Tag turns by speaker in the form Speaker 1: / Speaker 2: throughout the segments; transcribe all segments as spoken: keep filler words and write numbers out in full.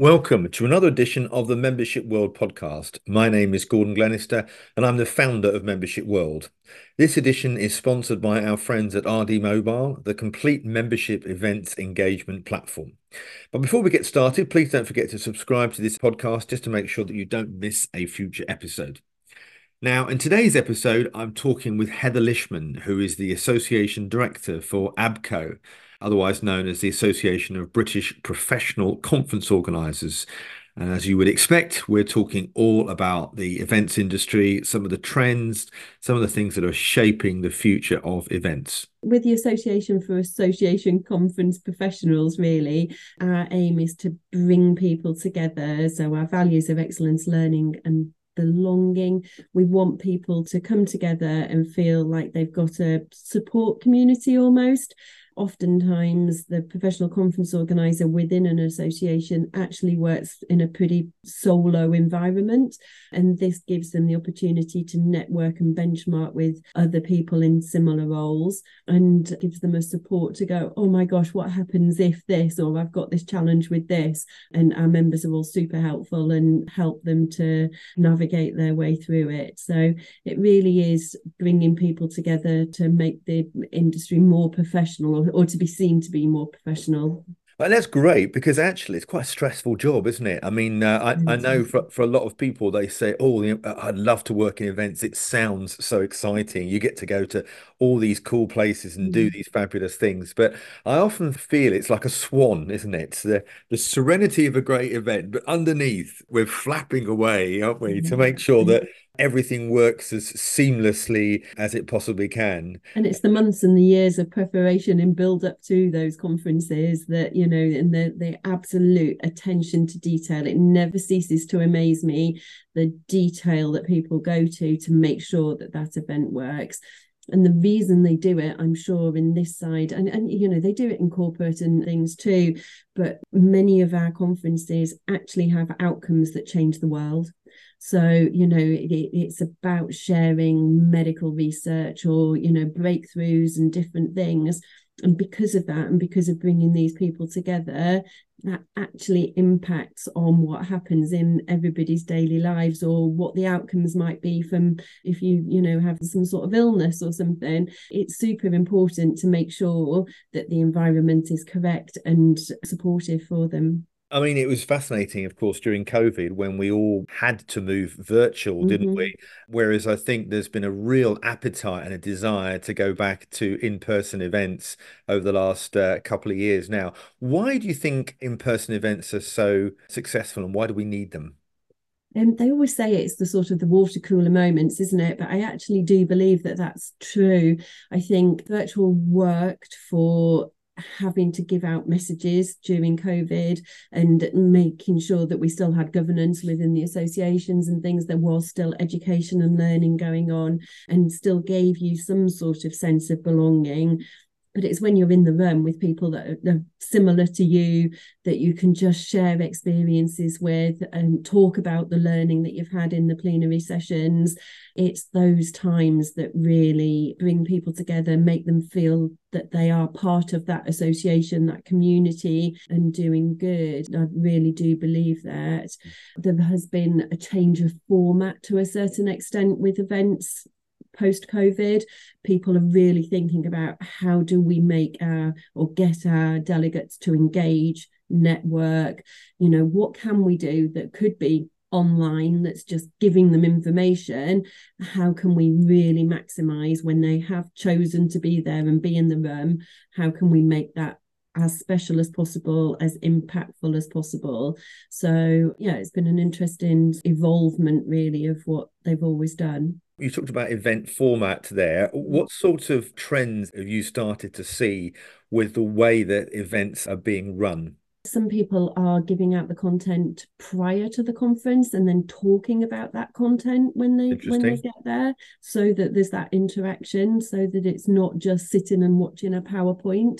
Speaker 1: Welcome to another edition of the Membership World podcast. My name is Gordon Glenister and I'm the founder of Membership World. This edition is sponsored by our friends at R D Mobile, the complete membership events engagement platform. But before we get started, please don't forget to subscribe to this podcast just to make sure that you don't miss a future episode. Now, in today's episode, I'm talking with Heather Lishman, who is the Association Director for ABCO, otherwise known as the Association of British Professional Conference Organisers. And as you would expect, we're talking all about the events industry, some of the trends, some of the things that are shaping the future of events.
Speaker 2: With the Association for Association Conference Professionals, really, our aim is to bring people together. So our values of excellence, learning and belonging. We want people to come together and feel like they've got a support community almost. Oftentimes, the professional conference organizer within an association actually works in a pretty solo environment. And this gives them the opportunity to network and benchmark with other people in similar roles and gives them a support to go, oh my gosh, what happens if this, or I've got this challenge with this. And our members are all super helpful and help them to navigate their way through it. So it really is bringing people together to make the industry more professional, or, or to be seen to be more professional.
Speaker 1: Well, that's great because actually it's quite a stressful job, isn't it? I mean, uh, I, I know for, for a lot of people, they say, oh, you know, I'd love to work in events. It sounds so exciting. You get to go to all these cool places and do these fabulous things. But I often feel it's like a swan, isn't it? The, the serenity of a great event, but underneath, we're flapping away, aren't we, to make sure that everything works as seamlessly as it possibly can.
Speaker 2: And it's the months and the years of preparation and build up to those conferences that, you know, and the, the absolute attention to detail. It never ceases to amaze me, the detail that people go to to make sure that that event works. And the reason they do it, I'm sure, in this side, and, and you know, they do it in corporate and things too, but many of our conferences actually have outcomes that change the world. So, you know, it, it's about sharing medical research or, you know, breakthroughs and different things. And because of that, and because of bringing these people together, that actually impacts on what happens in everybody's daily lives, or what the outcomes might be from if you, you know, have some sort of illness or something. It's super important to make sure that the environment is correct and supportive for them.
Speaker 1: I mean, it was fascinating, of course, during COVID when we all had to move virtual, didn't
Speaker 2: Mm-hmm.
Speaker 1: we? Whereas I think there's been a real appetite and a desire to go back to in-person events over the last uh, couple of years now. Why do you think in-person events are so successful and why do we need them?
Speaker 2: And they always say it's the sort of the water cooler moments, isn't it? But I actually do believe that that's true. I think virtual worked for having to give out messages during COVID and making sure that we still had governance within the associations and things. There was still education and learning going on, and still gave you some sort of sense of belonging. But it's when you're in the room with people that are, are similar to you, that you can just share experiences with and talk about the learning that you've had in the plenary sessions. It's those times that really bring people together, make them feel that they are part of that association, that community, and doing good. I really do believe that. There has been a change of format to a certain extent with events post-COVID. People are really thinking about how do we make our or get our delegates to engage, network, you know, what can we do that could be online that's just giving them information? How can we really maximize when they have chosen to be there and be in the room? How can we make that as special as possible, as impactful as possible? So yeah, it's been an interesting evolvement really of what they've always done.
Speaker 1: You talked about event format there. What sort of trends have you started to see with the way that events are being run?
Speaker 2: Some people are giving out the content prior to the conference and then talking about that content when they when they
Speaker 1: Interesting.
Speaker 2: get there, so that there's that interaction, so that it's not just sitting and watching a PowerPoint.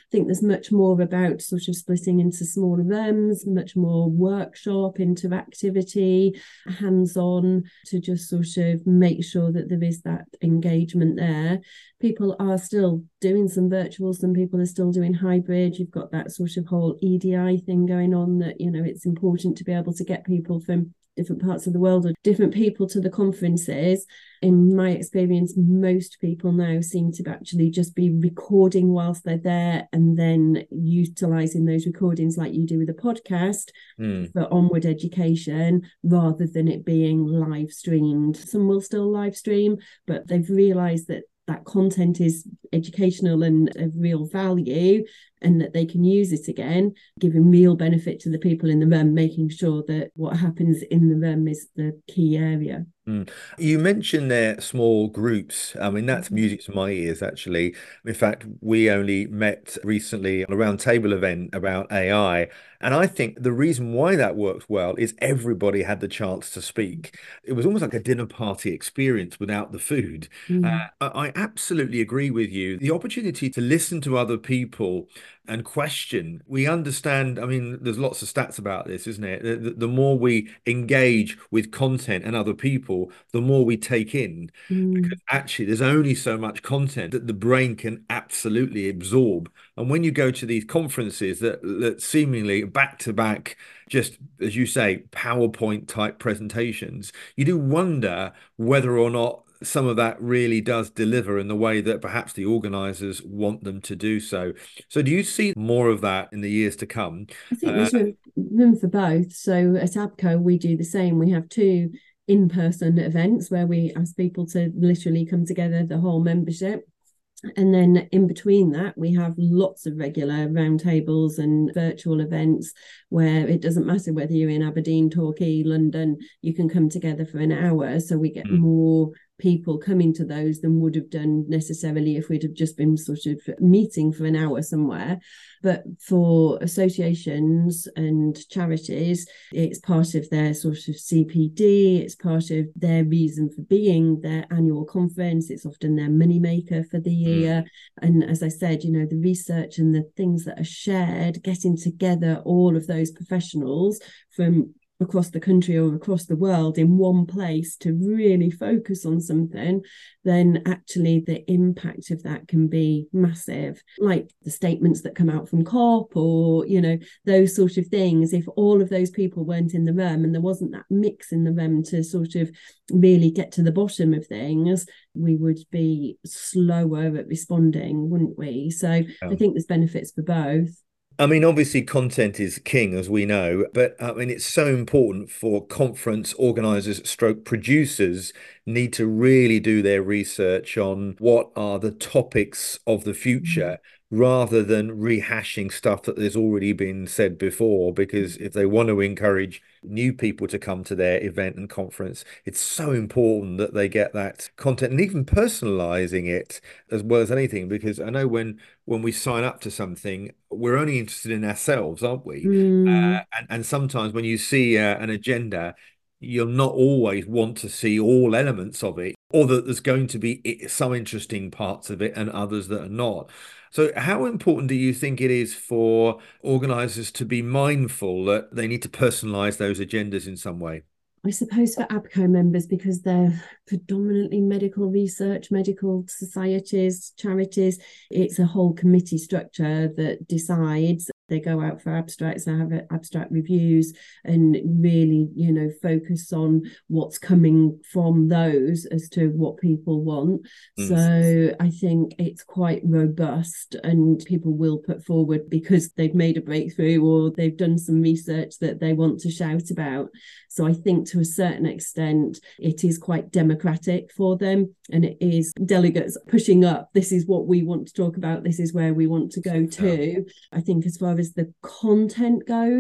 Speaker 2: think there's much more about sort of splitting into smaller rooms, much more workshop, interactivity, hands-on, to just sort of make sure that there is that engagement there. People are still doing some virtual, some people are still doing hybrid. You've got that sort of whole E D I thing going on, that, you know, it's important to be able to get people from different parts of the world or different people to the conferences. In my experience, most people now seem to actually just be recording whilst they're there and then utilising those recordings like you do with a podcast mm. for onward education, rather than it being live streamed. Some will still live stream, but they've realised that that content is educational and of real value, and that they can use it again, giving real benefit to the people in the room, making sure that what happens in the room is the key area.
Speaker 1: Mm. You mentioned there small groups. I mean, that's music to my ears, actually. In fact, we only met recently on a roundtable event about A I. And I think the reason why that works well is everybody had the chance to speak. It was almost like a dinner party experience without the food. Mm. Uh, I absolutely agree with you. The opportunity to listen to other people and question. We understand, I mean, there's lots of stats about this, isn't it? The, the more we engage with content and other people, the more we take in. Mm. Because actually, there's only so much content that the brain can absolutely absorb. And when you go to these conferences that, that seemingly back to back, just as you say, PowerPoint type presentations, you do wonder whether or not some of that really does deliver in the way that perhaps the organisers want them to do so. So do you see more of that in the years to come?
Speaker 2: I think there's uh, room for both. So at ABCO, we do the same. We have two in-person events where we ask people to literally come together, the whole membership. And then in between that, we have lots of regular roundtables and virtual events where it doesn't matter whether you're in Aberdeen, Torquay, London, you can come together for an hour. So we get mm. more people coming to those than would have done necessarily if we'd have just been sort of meeting for an hour somewhere. But for associations and charities, it's part of their sort of C P D, it's part of their reason for being, their annual conference, it's often their moneymaker for the year. Mm. And as I said, you know, the research and the things that are shared, getting together all of those professionals from across the country or across the world in one place to really focus on something, then actually the impact of that can be massive. Like the statements that come out from COP or, you know, those sort of things. If all of those people weren't in the room and there wasn't that mix in the room to sort of really get to the bottom of things, we would be slower at responding, wouldn't we? So yeah. I think there's benefits for both.
Speaker 1: I mean, obviously content is king, as we know, but I mean, it's so important for conference organisers stroke producers need to really do their research on what are the topics of the future, rather than rehashing stuff that has already been said before. Because if they want to encourage new people to come to their event and conference, it's so important that they get that content and even personalizing it as well as anything. Because I know when when we sign up to something, we're only interested in ourselves, aren't we? Mm. Uh, and, and sometimes when you see uh, an agenda, you'll not always want to see all elements of it, or that there's going to be some interesting parts of it and others that are not. So how important do you think it is for organisers to be mindful that they need to personalise those agendas in some way?
Speaker 2: I suppose for ABCO members, because they're predominantly medical research, medical societies, charities, it's a whole committee structure that decides. They go out for abstracts, they have abstract reviews and really, you know, focus on what's coming from those as to what people want. Mm. So I think it's quite robust and people will put forward because they've made a breakthrough or they've done some research that they want to shout about. So I think to a certain extent, it is quite democratic for them, and it is delegates pushing up. This is what we want to talk about. This is where we want to go to. I think as far as the content goes,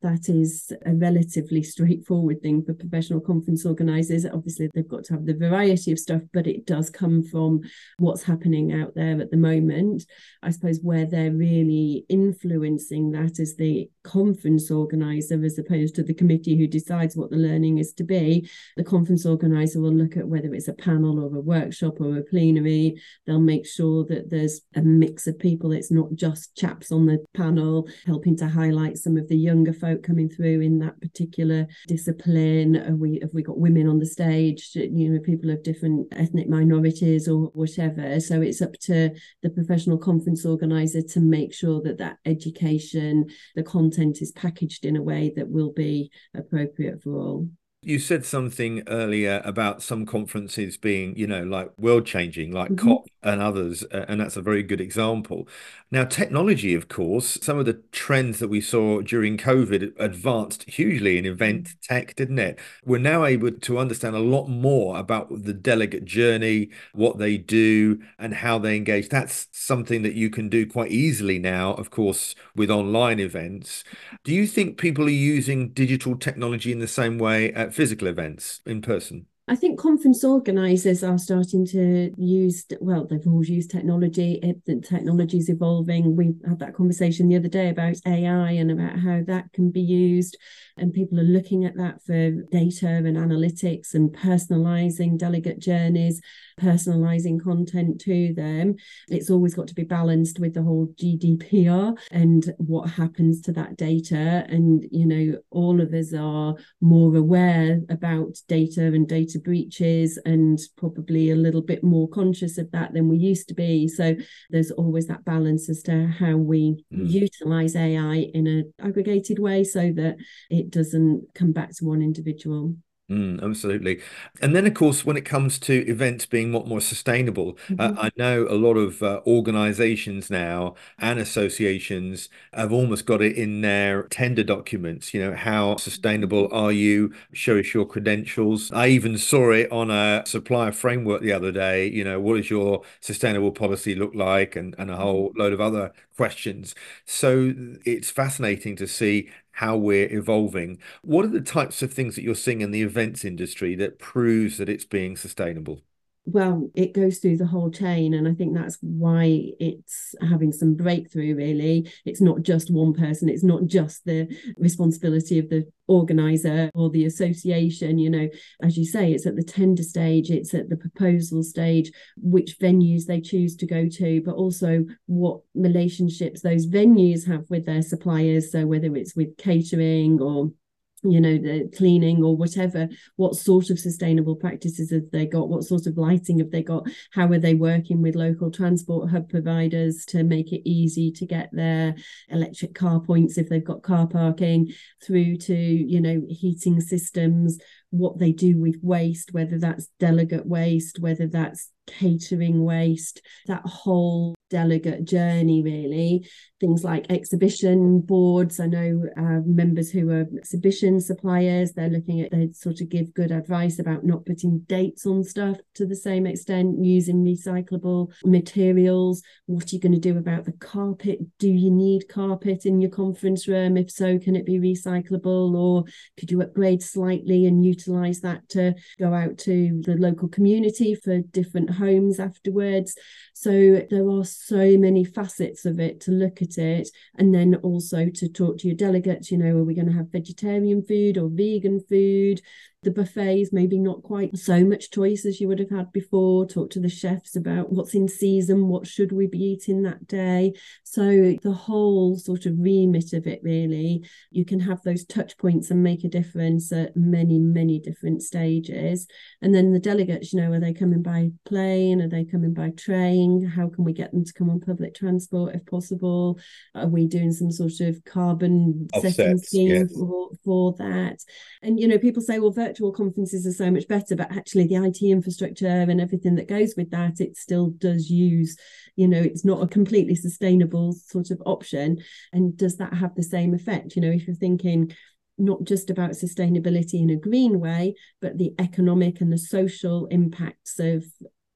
Speaker 2: that is a relatively straightforward thing for professional conference organisers. Obviously, they've got to have the variety of stuff, but it does come from what's happening out there at the moment. I suppose where they're really influencing that as the conference organiser, as opposed to the committee who decides what the learning is to be. The conference organiser will look at whether it's a panel or a workshop or a plenary. They'll make sure that there's a mix of people. It's not just chaps on the panel, helping to highlight some of the younger folk coming through in that particular discipline. Have we, have we got women on the stage, you know, people of different ethnic minorities or whatever. So it's up to the professional conference organiser to make sure that that education, the content is packaged in a way that will be appropriate for all.
Speaker 1: You said something earlier about some conferences being, you know, like world changing, like
Speaker 2: Mm-hmm.
Speaker 1: COP and others, uh, and that's a very good example. Now, technology, of course, some of the trends that we saw during COVID advanced hugely in event tech, didn't it? We're now able to understand a lot more about the delegate journey, what they do, and how they engage. That's something that you can do quite easily now, of course, with online events. Do you think people are using digital technology in the same way at physical events in person?
Speaker 2: I think conference organisers are starting to use, well, they've always used technology. It, the technology is evolving. We had that conversation the other day about A I and about how that can be used. And people are looking at that for data and analytics and personalising delegate journeys, personalising content to them. It's always got to be balanced with the whole G D P R and what happens to that data. And, you know, all of us are more aware about data and data breaches and probably a little bit more conscious of that than we used to be. So there's always that balance as to how we mm. utilise A I in an aggregated way so that it doesn't come back to one individual.
Speaker 1: Mm, absolutely. And then, of course, when it comes to events being more, more sustainable, mm-hmm. uh, I know a lot of uh, organizations now and associations have almost got it in their tender documents. You know, how sustainable are you? Show us your credentials. I even saw it on a supplier framework the other day. You know, what does your sustainable policy look like? And, and a whole load of other questions. So it's fascinating to see how we're evolving. What are the types of things that you're seeing in the events industry that proves that it's being sustainable?
Speaker 2: Well, it goes through the whole chain, and I think that's why it's having some breakthrough, really. It's not just one person. It's not just the responsibility of the organizer or the association. You know, as you say, it's at the tender stage, it's at the proposal stage, which venues they choose to go to, but also what relationships those venues have with their suppliers. So whether it's with catering or you know, the cleaning or whatever, what sort of sustainable practices have they got? What sort of lighting have they got? How are they working with local transport hub providers to make it easy to get their electric car points if they've got car parking, through to, you know, heating systems, what they do with waste, whether that's delegate waste, whether that's catering waste, that whole delegate journey, really. Things like exhibition boards. I know uh, members who are exhibition suppliers, they're looking at, they sort of give good advice about not putting dates on stuff to the same extent, using recyclable materials. What are you going to do about the carpet? Do you need carpet in your conference room? If so, can it be recyclable, or could you upgrade slightly and utilize that to go out to the local community for different homes afterwards? So there are so many facets of it to look at it, and then also to talk to your delegates. You know, are we going to have vegetarian food or vegan food? The buffets, maybe not quite so much choice as you would have had before. Talk to the chefs about what's in season, what should we be eating that day. So the whole sort of remit of it, really, you can have those touch points and make a difference at many, many different stages. And then the delegates, you know, are they coming by plane? Are they coming by train? How can we get them to come on public transport if possible? Are we doing some sort of carbon
Speaker 1: Offsets,
Speaker 2: setting scheme
Speaker 1: yes.
Speaker 2: for, for that? And, you know, people say, well, virtual conferences are so much better, but actually the I T infrastructure and everything that goes with that, it still does use, you know, it's not a completely sustainable sort of option. And does that have the same effect? You know, if you're thinking not just about sustainability in a green way, but the economic and the social impacts of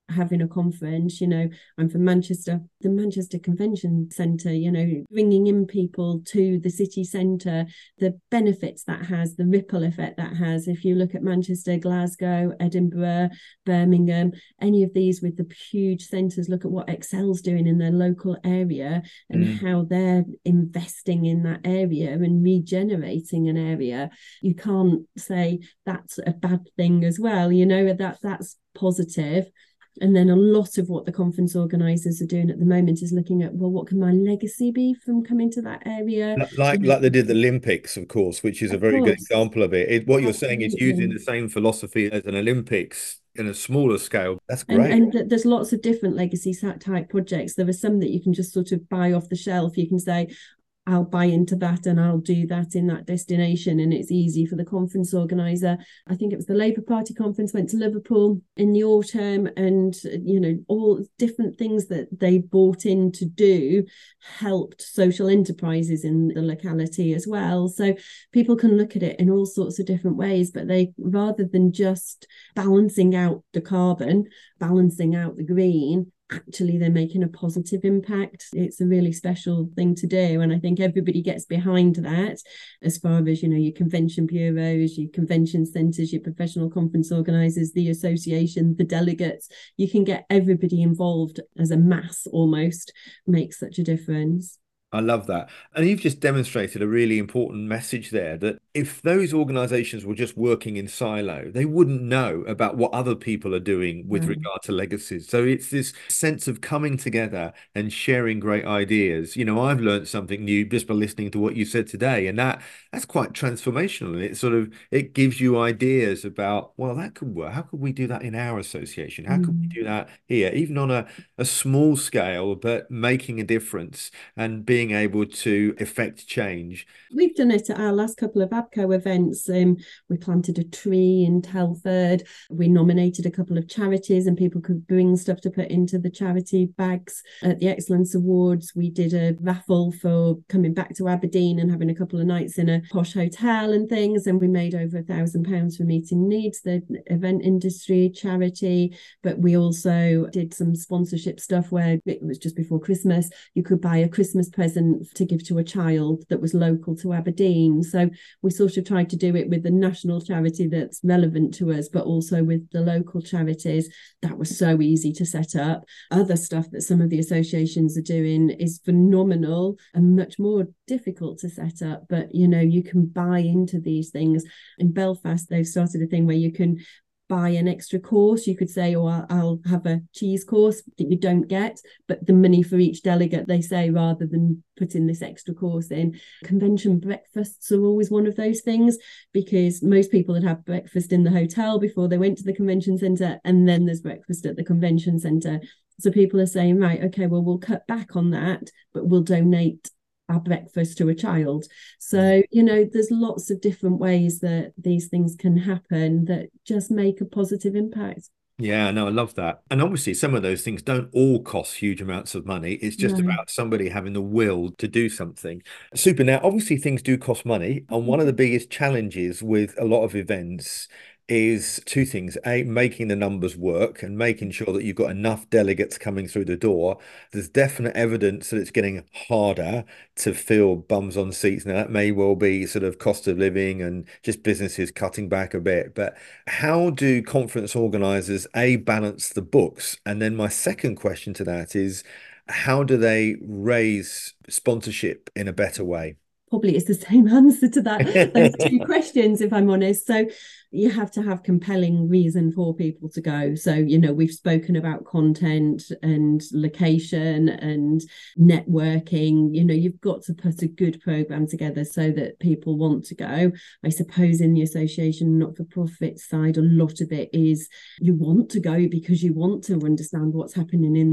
Speaker 2: having a conference. You know, I'm from Manchester, the Manchester Convention Centre, you know, bringing in people to the city centre, the benefits that has, the ripple effect that has. If you look at Manchester, Glasgow, Edinburgh, Birmingham, any of these with the huge centres, look at what Excel's doing in their local area and mm. how they're investing in that area and regenerating an area. You can't say that's a bad thing as well, you know, that that's positive. And then a lot of what the conference organisers are doing at the moment is looking at, well, what can my legacy be from coming to that area?
Speaker 1: Like, like they did the Olympics, of course, which is a very good example of it. it what you're saying is using the same philosophy as an Olympics in a smaller scale. That's great.
Speaker 2: And, and there's lots of different legacy type projects. There are some that you can just sort of buy off the shelf. You can say, I'll buy into that and I'll do that in that destination, and it's easy for the conference organizer. I think it was the Labour Party conference, went to Liverpool in the autumn, and you know, all different things that they bought in to do helped social enterprises in the locality as well. So people can look at it in all sorts of different ways, but they, rather than just balancing out the carbon, balancing out the green, actually they're making a positive impact. It's a really special thing to do, and I think everybody gets behind that, as far as, you know, your convention bureaus, your convention centres, your professional conference organisers, the association, the delegates. You can get everybody involved as a mass, almost makes such a difference.
Speaker 1: I love that. And you've just demonstrated a really important message there, that if those organizations were just working in silo, they wouldn't know about what other people are doing with mm. regard to legacies. So it's this sense of coming together and sharing great ideas. You know, I've learned something new just by listening to what you said today, and that that's quite transformational. And it sort of, it gives you ideas about, well, that could work. How could we do that in our association? How mm. could we do that here, even on a, a small scale, but making a difference and being being able to effect change?
Speaker 2: We've done it at our last couple of ABCO events. Um, we planted a tree in Telford. We nominated a couple of charities and people could bring stuff to put into the charity bags. At the Excellence Awards, we did a raffle for coming back to Aberdeen and having a couple of nights in a posh hotel and things, and we made over a thousand pounds for Meeting Needs, the event industry charity. But we also did some sponsorship stuff where it was just before Christmas. You could buy a Christmas present to give to a child that was local to Aberdeen. So we sort of tried to do it with the national charity that's relevant to us, but also with the local charities. That was so easy to set up. Other stuff that some of the associations are doing is phenomenal and much more difficult to set up, but you know, you can buy into these things. In Belfast, they've started a thing where you can buy an extra course. You could say, oh, I'll, I'll have a cheese course that you don't get, but the money for each delegate, they say, rather than putting this extra course in. Convention breakfasts are always one of those things, because most people would have breakfast in the hotel before they went to the convention centre, and then there's breakfast at the convention centre. So people are saying, right, okay, well, we'll cut back on that, but we'll donate our breakfast to a child. So, you know, there's lots of different ways that these things can happen that just make a positive impact.
Speaker 1: Yeah, no, I love that. And obviously some of those things don't all cost huge amounts of money. It's just no. about somebody having the will to do something. Super. Now, obviously things do cost money. And one of the biggest challenges with a lot of events is two things. A, making the numbers work and making sure that you've got enough delegates coming through the door. There's definite evidence that it's getting harder to fill bums on seats. Now, that may well be sort of cost of living and just businesses cutting back a bit. But how do conference organizers, A, balance the books? And then my second question to that is, how do they raise sponsorship in a better way?
Speaker 2: Probably it's the same answer to that, those two questions, if I'm honest. So you have to have compelling reason for people to go. So, you know, we've spoken about content and location and networking. You know, you've got to put a good program together so that people want to go. I suppose in the association not-for-profit side, a lot of it is you want to go because you want to understand what's happening in that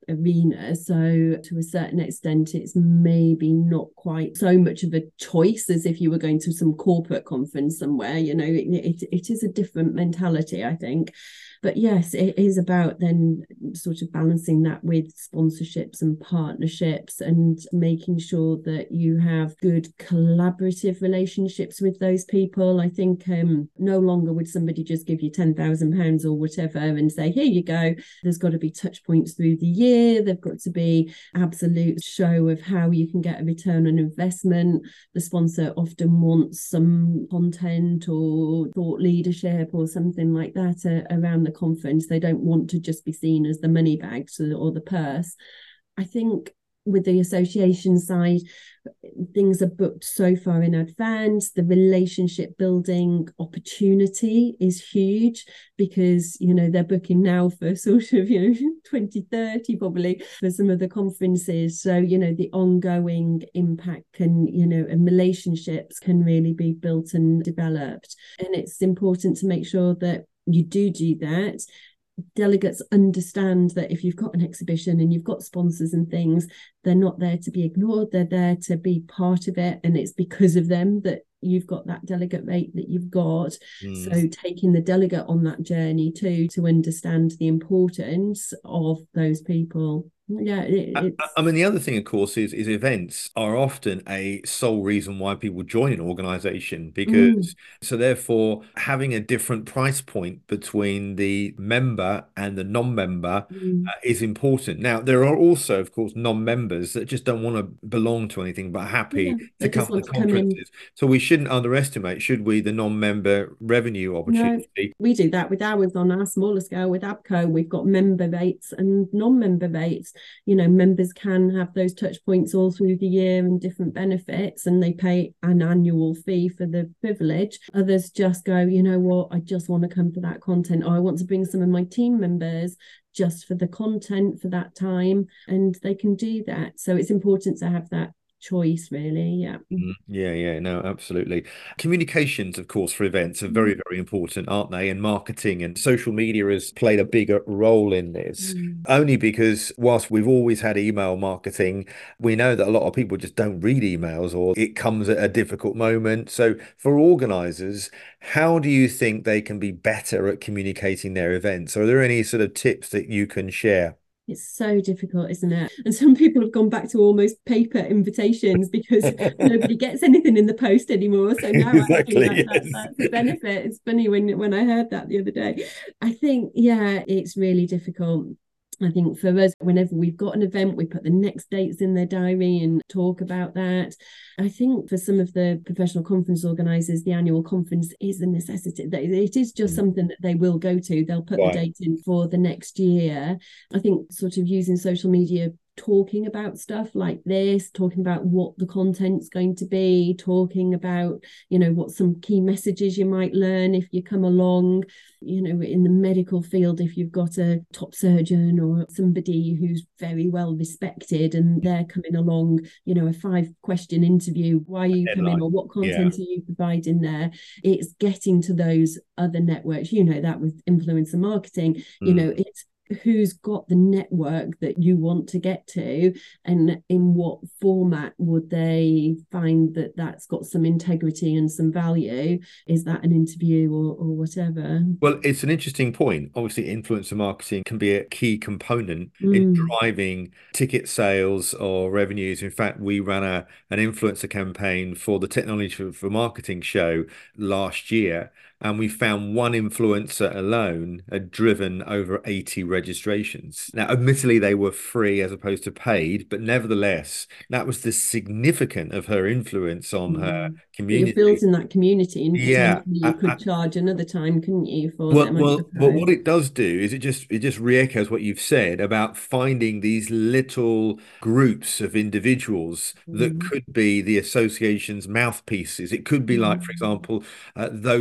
Speaker 2: arena. So to a certain extent, it's maybe not quite so much of a choice as if you were going to some corporate conference somewhere. You know, it, it, it is a different mentality, I think. But yes, it is about then sort of balancing that with sponsorships and partnerships and making sure that you have good collaborative relationships with those people. I think um, no longer would somebody just give you ten thousand pounds or whatever and say, here you go. There's got to be touch points through the year. They've got to be absolute show of how you can get a return on investment. The sponsor often wants some content or thought leadership or something like that uh, around the conference. They don't want to just be seen as the money bags or the purse. I think with the association side, things are booked so far in advance. The relationship building opportunity is huge because, you know, they're booking now for sort of, you know, twenty thirty probably for some of the conferences. So, you know, the ongoing impact can, you know, and relationships can really be built and developed. And it's important to make sure that you do do that. Delegates understand that if you've got an exhibition and you've got sponsors and things, they're not there to be ignored. They're there to be part of it. And it's because of them that you've got that delegate rate that you've got. Mm. So taking the delegate on that journey too, to understand the importance of those people. Yeah, it,
Speaker 1: I, I mean, the other thing, of course, is is events are often a sole reason why people join an organization because mm. so therefore having a different price point between the member and the non-member mm. uh, is important. Now, there are also, of course, non-members that just don't want to belong to anything but happy yeah, to come to the conferences. So we shouldn't underestimate, should we, the non-member revenue opportunity?
Speaker 2: No, we do that with ours on our smaller scale with ABCO. We've got member rates and non-member rates. You know, members can have those touch points all through the year and different benefits, and they pay an annual fee for the privilege. Others just go, you know what, I just want to come for that content, or I want to bring some of my team members just for the content for that time, and they can do that. So it's important to have that choice, really. Yeah.
Speaker 1: Yeah, yeah, no, absolutely. Communications, of course, for events are very, very important, aren't they? And marketing and social media has played a bigger role in this, mm. only because whilst we've always had email marketing, we know that a lot of people just don't read emails or it comes at a difficult moment. So for organizers, how do you think they can be better at communicating their events? Are there any sort of tips that you can share?
Speaker 2: It's so difficult, isn't it? And some people have gone back to almost paper invitations because nobody gets anything in the post anymore. So now exactly, actually that, yes. that, that's a benefit. It's funny when, when I heard that the other day. I think, yeah, it's really difficult. I think for us, whenever we've got an event, we put the next dates in their diary and talk about that. I think for some of the professional conference organisers, the annual conference is a necessity. It is just something that they will go to. They'll put right. the date in for the next year. I think sort of using social media, talking about stuff like this, talking about what the content's going to be, talking about, you know, what some key messages you might learn if you come along, you know, in the medical field, if you've got a top surgeon or somebody who's very well respected and they're coming along, you know, a five question interview, why are you coming or what content yeah. are you providing there? It's getting to those other networks, you know, that with influencer marketing, mm. you know, it's who's got the network that you want to get to and in what format would they find that that's got some integrity and some value. Is that an interview or, or whatever?
Speaker 1: Well, it's an interesting point. Obviously, influencer marketing can be a key component mm. in driving ticket sales or revenues. In fact, we ran a an influencer campaign for the Technology for, for Marketing show last year, and we found one influencer alone had driven over eighty registrations. Now, admittedly, they were free as opposed to paid, but nevertheless, that was the significant of her influence on mm. her community.
Speaker 2: You're building that community, and yeah, you I, could I, charge another time, couldn't you, for
Speaker 1: well,
Speaker 2: them?
Speaker 1: Well, but what it does do is it just it just re-echoes what you've said about finding these little groups of individuals mm. that could be the association's mouthpieces. It could be mm. like, for example, uh, those that head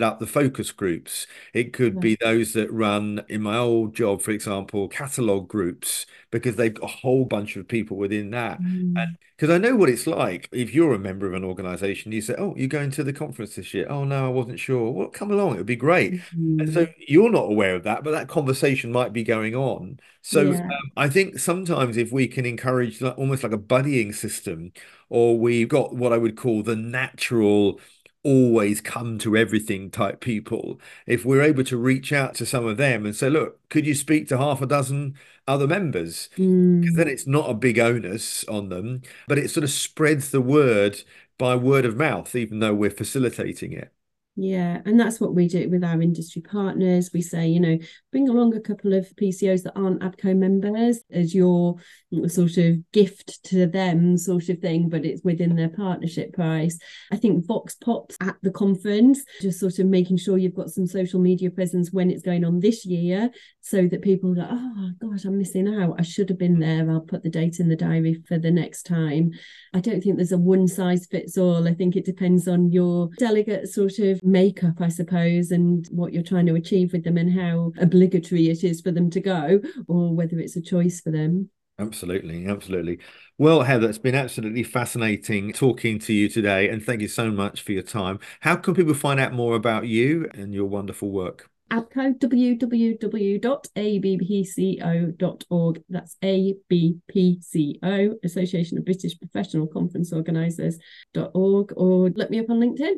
Speaker 1: up the focus groups. It could be those that run, in my old job, for example, catalog groups, because they've got a whole bunch of people within that. And
Speaker 2: Mm.
Speaker 1: because I know what it's like. If you're a member of an organization, you say, "Oh, you're going to the conference this year." "Oh, no, I wasn't sure." "Well, come along. It would be great." And so
Speaker 2: Mm.
Speaker 1: you're not aware of that, but that conversation might be going on. So
Speaker 2: Yeah.
Speaker 1: um, I think sometimes if we can encourage like, almost like a buddying system, or we've got what I would call the natural, always come to everything type people, if we're able to reach out to some of them and say, "Look, could you speak to half a dozen other members?" Because
Speaker 2: Mm.
Speaker 1: then it's not a big onus on them, but it sort of spreads the word by word of mouth, even though we're facilitating it.
Speaker 2: Yeah, and that's what we do with our industry partners. We say, you know, bring along a couple of P C Os that aren't ABCO members as your sort of gift to them, sort of thing, but it's within their partnership price. I think Vox Pops at the conference, just sort of making sure you've got some social media presence when it's going on this year, so that people go, "Oh gosh, I'm missing out. I should have been there. I'll put the date in the diary for the next time." I don't think there's a one size fits all. I think it depends on your delegate sort of makeup, I suppose, and what you're trying to achieve with them and how obligatory it is for them to go, or whether it's a choice for them.
Speaker 1: Absolutely, absolutely. Well, Heather, it's been absolutely fascinating talking to you today, and thank you so much for your time. How can people find out more about you and your wonderful work?
Speaker 2: ABCO, w w w dot a b p c o dot org. That's A B P C O, Association of British Professional Conference Organisers dot org, or look me up on LinkedIn.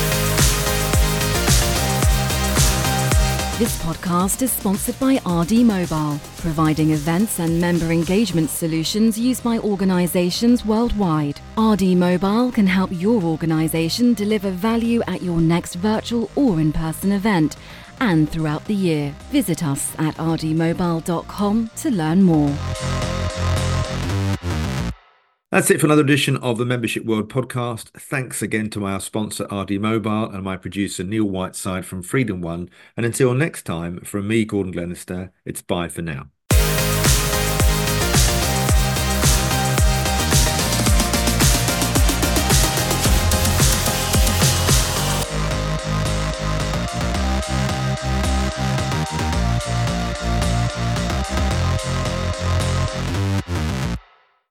Speaker 3: This podcast is sponsored by R D Mobile, providing events and member engagement solutions used by organisations worldwide. R D Mobile can help your organisation deliver value at your next virtual or in-person event and throughout the year. Visit us at r d mobile dot com to learn more.
Speaker 1: That's it for another edition of the Membership World podcast. Thanks again to our sponsor, R D Mobile, and my producer, Neil Whiteside from Freedom One. And until next time, from me, Gordon Glenister, it's bye for now.